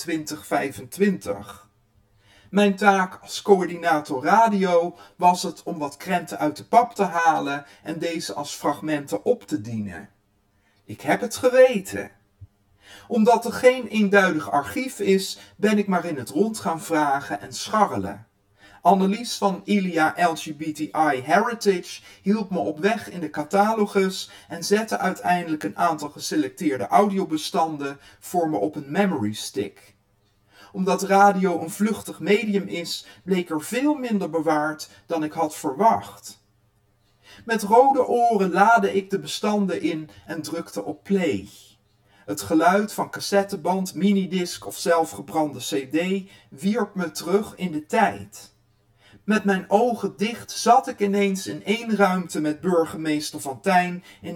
2025. Mijn taak als coördinator radio was het om wat krenten uit de pap te halen en deze als fragmenten op te dienen. Ik heb het geweten. Omdat er geen eenduidig archief is, ben ik maar in het rond gaan vragen en scharrelen. Annelies van Ilia LGBTI Heritage hielp me op weg in de catalogus en zette uiteindelijk een aantal geselecteerde audiobestanden voor me op een memory stick. Omdat radio een vluchtig medium is, bleek er veel minder bewaard dan ik had verwacht. Met rode oren laadde ik de bestanden in en drukte op play. Het geluid van cassetteband, minidisc of zelfgebrande cd wierp me terug in de tijd. Met mijn ogen dicht zat ik ineens in één ruimte met burgemeester Van Tijn in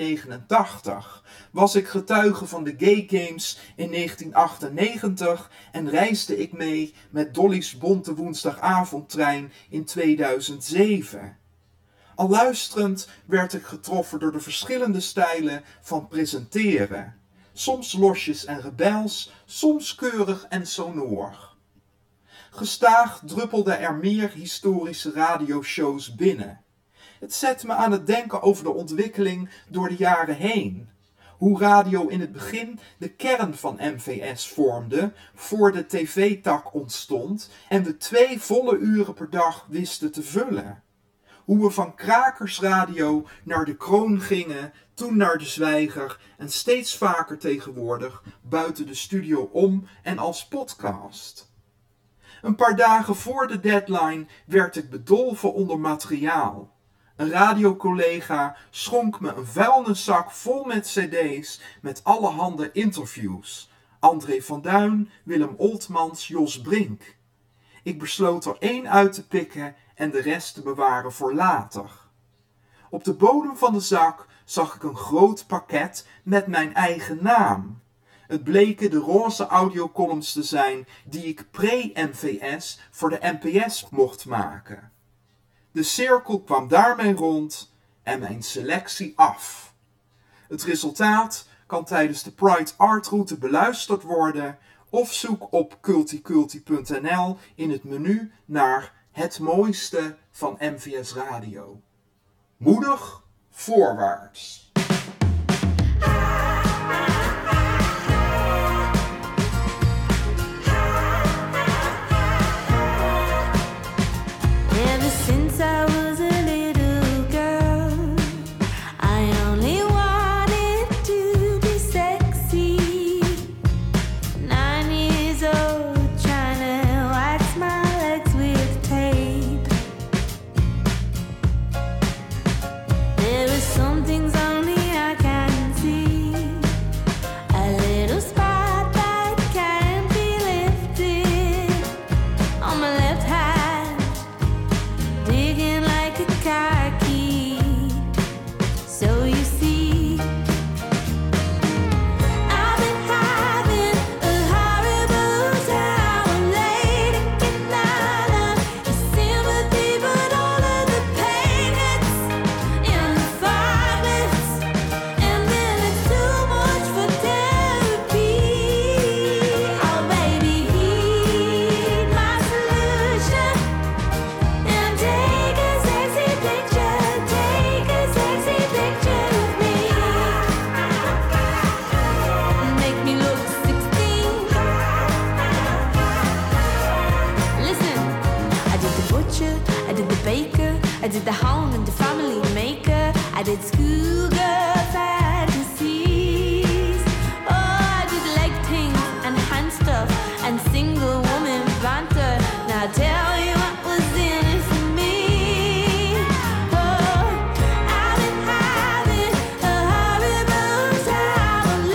1989. Was ik getuige van de Gay Games in 1998 en reisde ik mee met Dolly's Bonte Woensdagavondtrein in 2007. Al luisterend werd ik getroffen door de verschillende stijlen van presenteren. Soms losjes en rebels, soms keurig en sonor. Gestaag druppelde er meer historische radioshows binnen. Het zet me aan het denken over de ontwikkeling door de jaren heen. Hoe radio in het begin de kern van MVS vormde, voor de tv-tak ontstond en we 2 volle uren per dag wisten te vullen. Hoe we van krakersradio naar de Kroon gingen, toen naar de Zwijger en steeds vaker tegenwoordig buiten de studio om en als podcast. Een paar dagen voor de deadline werd ik bedolven onder materiaal. Een radiocollega schonk me een vuilniszak vol met cd's met allerhande interviews. André van Duin, Willem Oltmans, Jos Brink. Ik besloot er 1 uit te pikken en de rest te bewaren voor later. Op de bodem van de zak zag ik een groot pakket met mijn eigen naam. Het bleken de roze audiocolumns te zijn die ik pre-MVS voor de NPS mocht maken. De cirkel kwam daarmee rond en mijn selectie af. Het resultaat kan tijdens de Pride Art Route beluisterd worden of zoek op culticulti.nl in het menu naar Het Mooiste van MVS Radio. Moedig voorwaarts. Ever since I was a little girl, I only wanted to be sexy. 9 years old, trying to wax my legs with tape. There are some things only I can see. A little spot that can't be lifted on my left hand, digging like a car key. So you see, I've been having a horrible time lately. Get none of your sympathy, but all of the pain hits in 5 minutes, and then it's too much for therapy. Oh baby, heed my solution and take a sexy picture, take a sexy picture of me. Make me look 16. Listen, I did the butcher, I did the baker, I did the home and the family maker, I did schoolgirl fantasies. Oh, I did leg things and hand stuff and single woman banter. Now tell you what was in it for me. Oh, I've been having a horrible time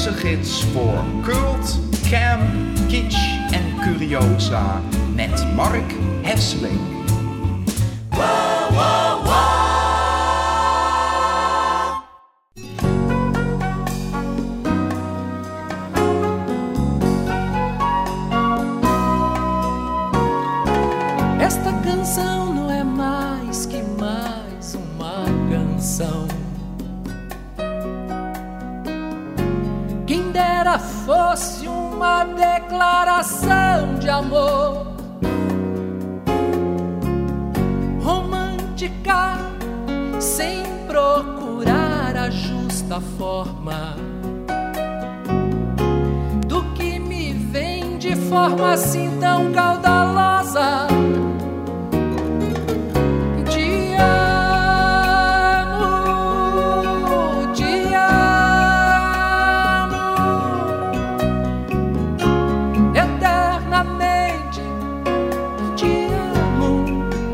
wekelijkse gids voor cult, camp, kitsch en curiosa met Mark Hesseling. Esta canção não é mais que mais uma canção. Quem dera fosse uma declaração de amor romântica, sem procurar a justa forma do que me vem de forma assim tão caudalosa. Te amo, te amo, eternamente te amo.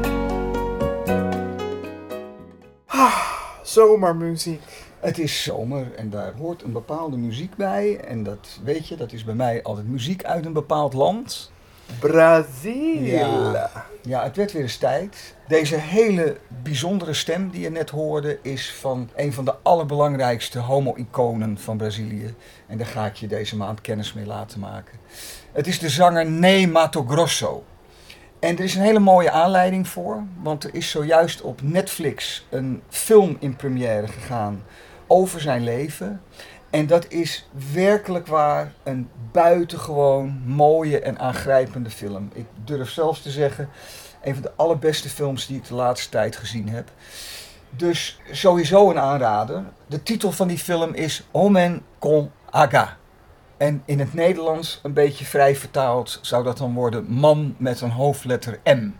Zomermuziek. Het is zomer en daar hoort een bepaalde muziek bij. En dat weet je, dat is bij mij altijd muziek uit een bepaald land. Brazil. Ja, het werd weer eens tijd. Deze hele bijzondere stem die je net hoorde is van een van de allerbelangrijkste homo-iconen van Brazilië. En daar ga ik je deze maand kennis mee laten maken. Het is de zanger Ney Matogrosso. En er is een hele mooie aanleiding voor, want er is zojuist op Netflix een film in première gegaan over zijn leven. En dat is werkelijk waar een buitengewoon mooie en aangrijpende film. Ik durf zelfs te zeggen, een van de allerbeste films die ik de laatste tijd gezien heb. Dus sowieso een aanrader. De titel van die film is Homem com H. En in het Nederlands, een beetje vrij vertaald, zou dat dan worden Man met een hoofdletter M.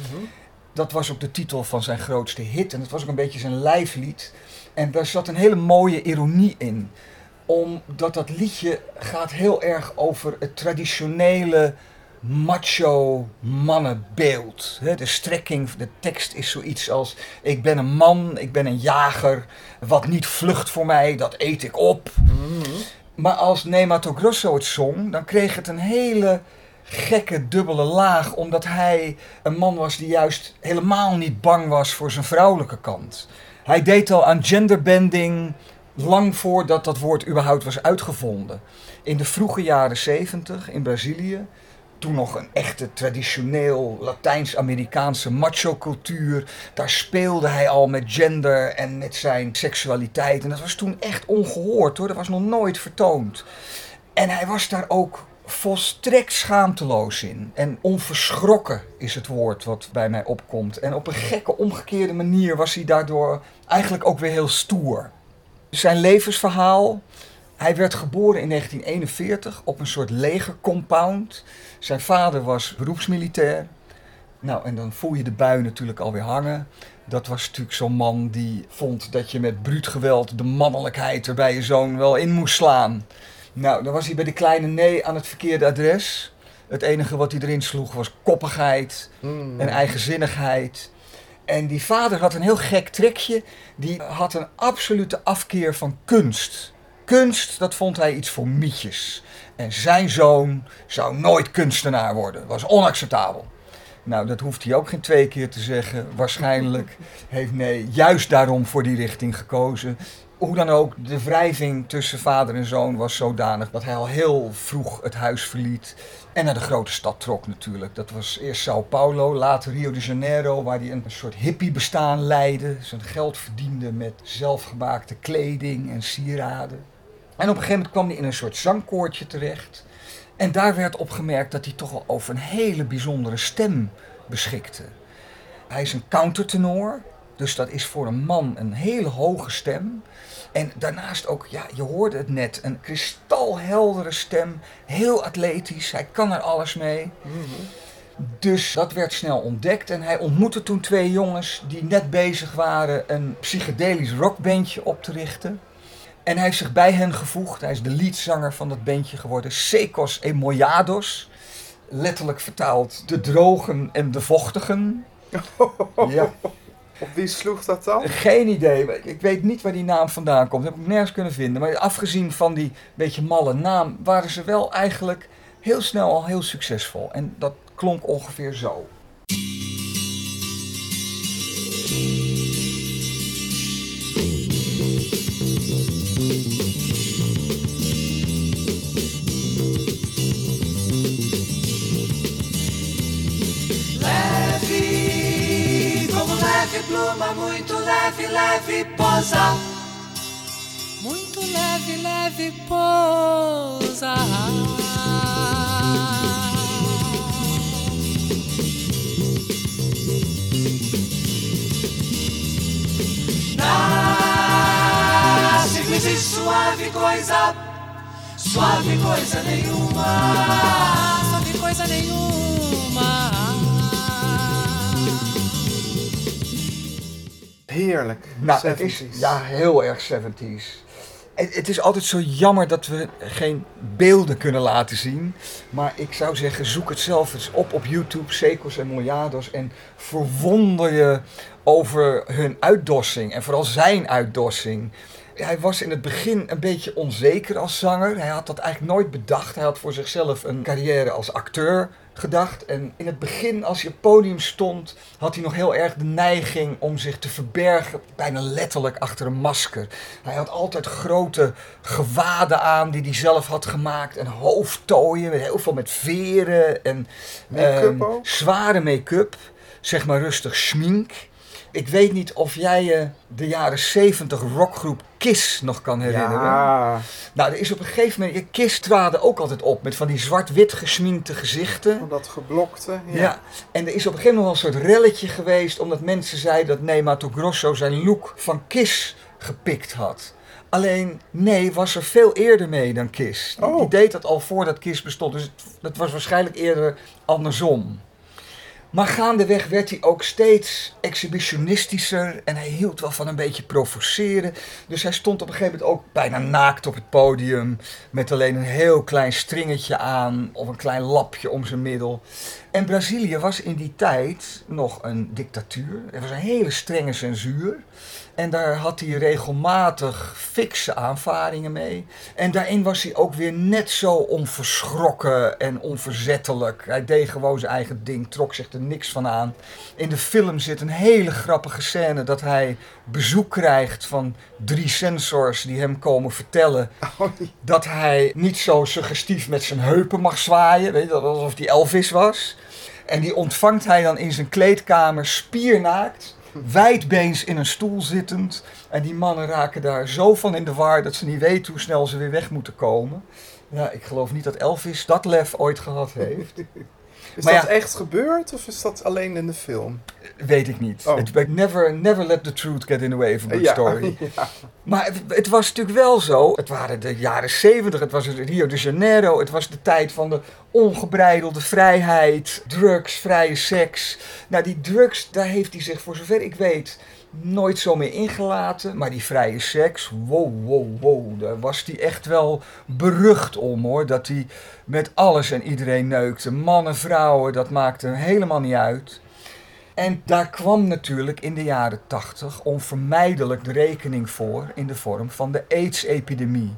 Dat was ook de titel van zijn grootste hit en het was ook een beetje zijn lijflied. En daar zat een hele mooie ironie in. Omdat dat liedje gaat heel erg over het traditionele macho mannenbeeld. De strekking, de tekst is zoiets als: ik ben een man, ik ben een jager, wat niet vlucht voor mij, dat eet ik op. Maar als Ney Matogrosso het zong, dan kreeg het een hele gekke dubbele laag, omdat hij een man was die juist helemaal niet bang was voor zijn vrouwelijke kant. Hij deed al aan genderbending lang voordat dat woord überhaupt was uitgevonden. In de vroege jaren 70 in Brazilië, toen nog een echte traditioneel Latijns-Amerikaanse macho-cultuur, daar speelde hij al met gender en met zijn seksualiteit. En dat was toen echt ongehoord hoor, dat was nog nooit vertoond. En hij was daar ook volstrekt schaamteloos in. En onverschrokken is het woord wat bij mij opkomt. En op een gekke omgekeerde manier was hij daardoor eigenlijk ook weer heel stoer. Zijn levensverhaal: hij werd geboren in 1941 op een soort legercompound. Zijn vader was beroepsmilitair. Nou, en dan voel je de bui natuurlijk alweer hangen. Dat was natuurlijk zo'n man die vond dat je met bruut geweld de mannelijkheid er bij je zoon wel in moest slaan. Nou, dan was hij bij de kleine Ney aan het verkeerde adres. Het enige wat hij erin sloeg was koppigheid en eigenzinnigheid. En die vader had een heel gek trekje. Die had een absolute afkeer van kunst. Kunst, dat vond hij iets voor mietjes. En zijn zoon zou nooit kunstenaar worden. Dat was onacceptabel. Nou, dat hoeft hij ook geen 2 keer te zeggen. Waarschijnlijk heeft Ney juist daarom voor die richting gekozen. Hoe dan ook, de wrijving tussen vader en zoon was zodanig dat hij al heel vroeg het huis verliet en naar de grote stad trok natuurlijk. Dat was eerst Sao Paulo, later Rio de Janeiro, waar hij een soort hippiebestaan leidde. Zijn geld verdiende met zelfgemaakte kleding en sieraden. En op een gegeven moment kwam hij in een soort zangkoortje terecht. En daar werd opgemerkt dat hij toch wel over een hele bijzondere stem beschikte. Hij is een countertenor, dus dat is voor een man een hele hoge stem. En daarnaast ook, ja, je hoorde het net, een kristalheldere stem, heel atletisch, hij kan er alles mee. Dus dat werd snel ontdekt en hij ontmoette toen 2 jongens die net bezig waren een psychedelisch rockbandje op te richten. En hij heeft zich bij hen gevoegd, hij is de leadzanger van dat bandje geworden, Secos e Molhados. Letterlijk vertaald, de drogen en de vochtigen. Ja. Op wie sloeg dat dan? Geen idee. Ik weet niet waar die naam vandaan komt. Dat heb ik nergens kunnen vinden. Maar afgezien van die beetje malle naam, waren ze wel eigenlijk heel snel al heel succesvol. En dat klonk ongeveer zo. Leve, como leve pluma, muito leve, leve posa. Muito leve, leve posa. Na simples suave coisa nenhuma, suave coisa nenhuma. Heerlijk. Nou, het is 70s. ja, heel erg 70s. Het is altijd zo jammer dat we geen beelden kunnen laten zien. Maar ik zou zeggen, zoek het zelf eens op YouTube, Secos en Molhados. En verwonder je over hun uitdossing. En vooral zijn uitdossing. Hij was in het begin een beetje onzeker als zanger. Hij had dat eigenlijk nooit bedacht. Hij had voor zichzelf een carrière als acteur gedacht. En in het begin, als hij op het podium stond, had hij nog heel erg de neiging om zich te verbergen, bijna letterlijk achter een masker. Hij had altijd grote gewaden aan die hij zelf had gemaakt. En hoofdtooien, heel veel met veren en Make-up ook? zware make-up. Zeg maar rustig schmink. Ik weet niet of jij je de jaren 70 rockgroep Kiss nog kan herinneren. Ja, Nou, er is op een gegeven moment... Kiss traden ook altijd op met van die zwart-wit geschminkte gezichten. van dat geblokte. Ja. En er is op een gegeven moment wel een soort relletje geweest, omdat mensen zeiden dat Ney Mato Grosso zijn look van Kiss gepikt had. Alleen, nee, was er veel eerder mee dan Kiss. Oh. Die deed dat al voordat Kiss bestond, dus dat was waarschijnlijk eerder andersom. Maar gaandeweg werd hij ook steeds exhibitionistischer en hij hield wel van een beetje provoceren. Dus hij stond op een gegeven moment ook bijna naakt op het podium met alleen een heel klein stringetje aan of een klein lapje om zijn middel. En Brazilië was in die tijd nog een dictatuur. Er was een hele strenge censuur. En daar had hij regelmatig fikse aanvaringen mee. En daarin was hij ook weer net zo onverschrokken en onverzettelijk. Hij deed gewoon zijn eigen ding, trok zich er niks van aan. In de film zit een hele grappige scène dat hij bezoek krijgt van 3 censors die hem komen vertellen dat hij niet zo suggestief met zijn heupen mag zwaaien. Weet je, alsof hij Elvis was. En die ontvangt hij dan in zijn kleedkamer spiernaakt. Wijdbeens in een stoel zittend. En die mannen raken daar zo van in de war dat ze niet weten hoe snel ze weer weg moeten komen. Ja, ik geloof niet dat Elvis dat lef ooit gehad heeft. Is Maar dat ja, echt gebeurd of is dat alleen in de film? weet ik niet. Oh. Never let the truth get in the way of a good Ja, story. ja. Maar het was natuurlijk wel zo. Het waren de jaren 70, het was Rio de Janeiro. Het was de tijd van de ongebreidelde vrijheid, drugs, vrije seks. Nou, die drugs, daar heeft hij zich voor zover ik weet nooit zo mee ingelaten. Maar die vrije seks, wow, daar was hij echt wel berucht om hoor. Dat hij met alles en iedereen neukte. Mannen, vrouwen, dat maakte helemaal niet uit. En daar kwam natuurlijk in de jaren 80 onvermijdelijk de rekening voor in de vorm van de AIDS-epidemie.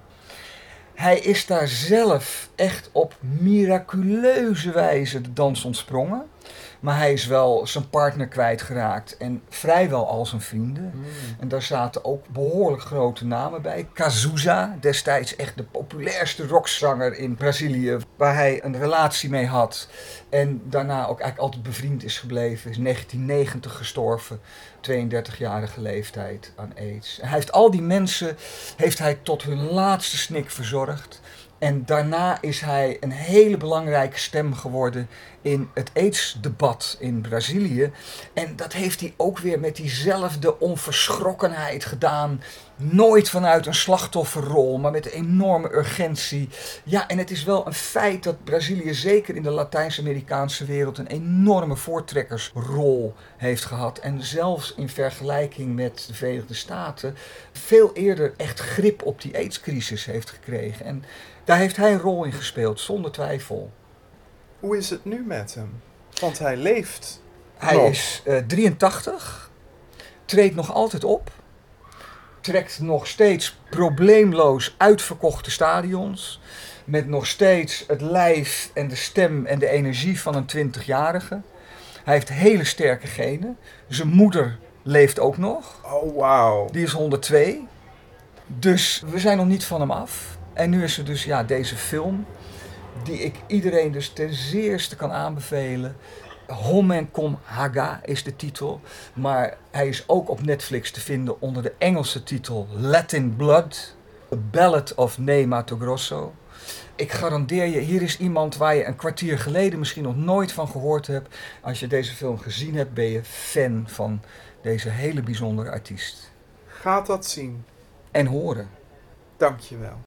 Hij is daar zelf echt op miraculeuze wijze de dans ontsprongen. Maar hij is wel zijn partner kwijtgeraakt en vrijwel al zijn vrienden. En daar zaten ook behoorlijk grote namen bij. Cazuza, destijds echt de populairste rockzanger in Brazilië, waar hij een relatie mee had. En daarna ook eigenlijk altijd bevriend is gebleven. Is in 1990 gestorven, 32-jarige leeftijd aan AIDS. En hij heeft al die mensen tot hun laatste snik verzorgd. En daarna is hij een hele belangrijke stem geworden in het AIDS-debat in Brazilië. En dat heeft hij ook weer met diezelfde onverschrokkenheid gedaan. Nooit vanuit een slachtofferrol, maar met een enorme urgentie. Ja, en het is wel een feit dat Brazilië zeker in de Latijns-Amerikaanse wereld een enorme voortrekkersrol heeft gehad. En zelfs in vergelijking met de Verenigde Staten veel eerder echt grip op die AIDS-crisis heeft gekregen. En daar heeft hij een rol in gespeeld, zonder twijfel. Hoe is het nu met hem? Want hij leeft Hij nog. is 83. treedt nog altijd op. Trekt nog steeds probleemloos uitverkochte stadions. Met nog steeds het lijf en de stem en de energie van een 20-jarige. Hij heeft hele sterke genen. Zijn moeder leeft ook nog. Oh, wauw. Die is 102. Dus we zijn nog niet van hem af. En nu is er dus deze film. Die ik iedereen dus ten zeerste kan aanbevelen. Homenkom Haga is de titel. Maar hij is ook op Netflix te vinden onder de Engelse titel Latin Blood. A Ballad of Ne Mato Grosso. Ik garandeer je, hier is iemand waar je een kwartier geleden misschien nog nooit van gehoord hebt. Als je deze film gezien hebt, ben je fan van deze hele bijzondere artiest. Gaat dat zien. En horen. Dankjewel.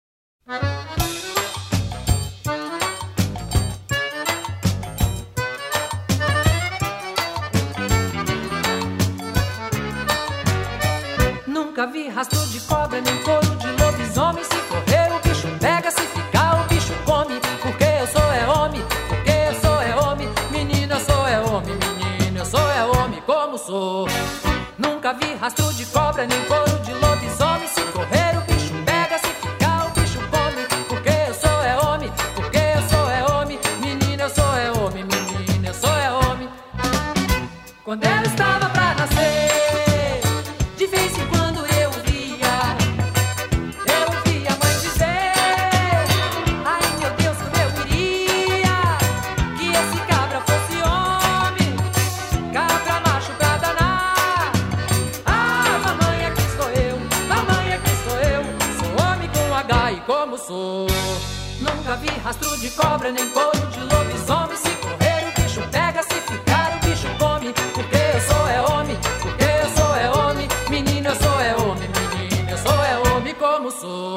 Nunca vi rastro de cobra nem couro de lobisomem. Se correr o bicho pega, se ficar o bicho come. Porque eu sou é homem, porque eu sou é homem. Menina, eu sou é homem, menina, eu sou é homem como sou. Nunca vi rastro de cobra nem couro de lobisomem. Se correr o bicho pega, se ficar o bicho come. Porque eu sou é homem, porque eu sou é homem. Menina, eu sou é homem, menina, eu sou é homem. Quando eu estava pra nascer, de vez em quando eu via a mãe dizer: ai meu Deus, como eu queria que esse cabra fosse homem, cabra macho pra danar. Ah, mamãe, aqui estou eu, sou homem com H e como sou. Nunca vi rastro de cobra nem couro de lobisomem. Se correr o bicho pega, se ficar o bicho come. Porque eu sou é homem, porque eu sou é homem. Menina, eu sou é homem, menina, eu sou é homem como sou.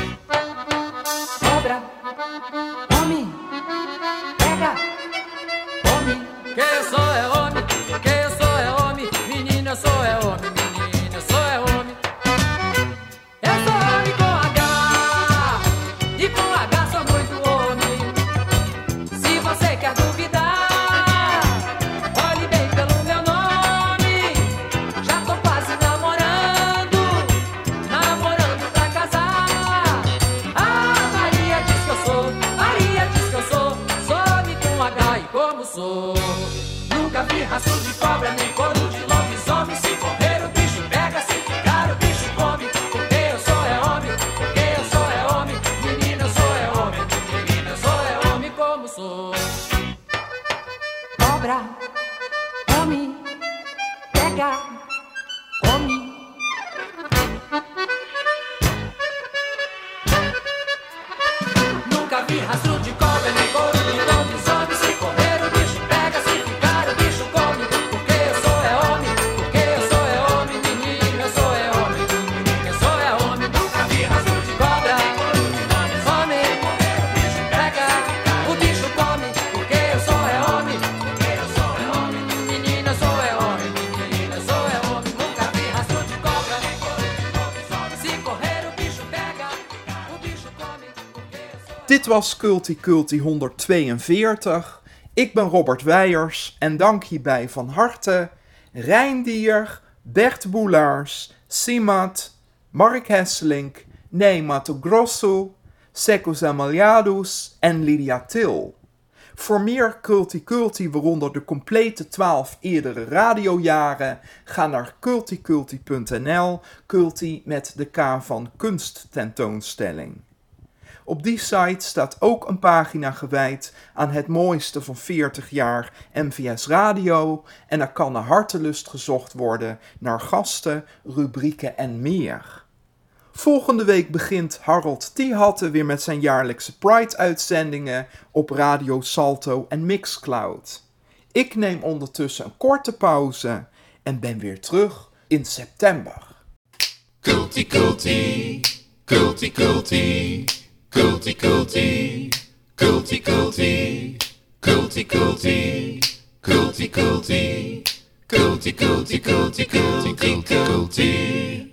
Cobra, homem, pega, homem. Que eu sou é homem, que eu sou é homem. Menina, eu sou é homem, menina, eu sou é homem. Eu sou homem com H, e com H sou muito homem. Se você quer duvidar, olhe bem pelo meu nome. Já tô quase namorando pra casar. Ah, Maria diz que eu sou, sou homem com H e como sou. Nunca vi rastro de cobra nem couro de lobisomem. Se correr o bicho pega, se ficar o bicho come. Porque eu sou é homem, porque eu sou é homem. Menina, eu sou é homem, menina, eu sou é homem como sou. Cobra, homem, pega, come. Nunca vi rastro de cobra nem couro de lobisomem. Se correr o bicho pega, se ficar o bicho come. Porque eu sou é homem, porque eu sou é homem. Menina, eu sou é homem, menina, eu sou é homem. Nunca vi rastro de cobra nem couro de lobisomem. Pega, o bicho come. Porque eu sou é homem, porque eu sou é homem. Menina, eu sou é homem, menina, eu sou é homem. Nunca vi rastro de cobra nem couro de lobisomem. Se correr o bicho pega, o bicho come. Porque eu sou. Dit was Culti 142. Ik ben Robert Weijers en dank hierbij van harte Reindier, Bert Boelaars, Simat, Mark Hesselink, Ne Mato Grosso, Secos Amaliados en Lydia Til. Voor meer Culti, waaronder de complete 12 eerdere radiojaren, ga naar culticulti.nl, Culti met de K van kunsttentoonstelling. Op die site staat ook een pagina gewijd aan het mooiste van 40 jaar MVS Radio en er kan naar hartelust gezocht worden naar gasten, rubrieken en meer. Volgende week begint Harold Thiehatte weer met zijn jaarlijkse Pride-uitzendingen op Radio Salto en Mixcloud. Ik neem ondertussen een korte pauze en ben weer terug in september. Culti, culti, culti, culti. Culti, culti, culti, culti, culti, culti, culti, culti, culti, culti, culti, culti, culti.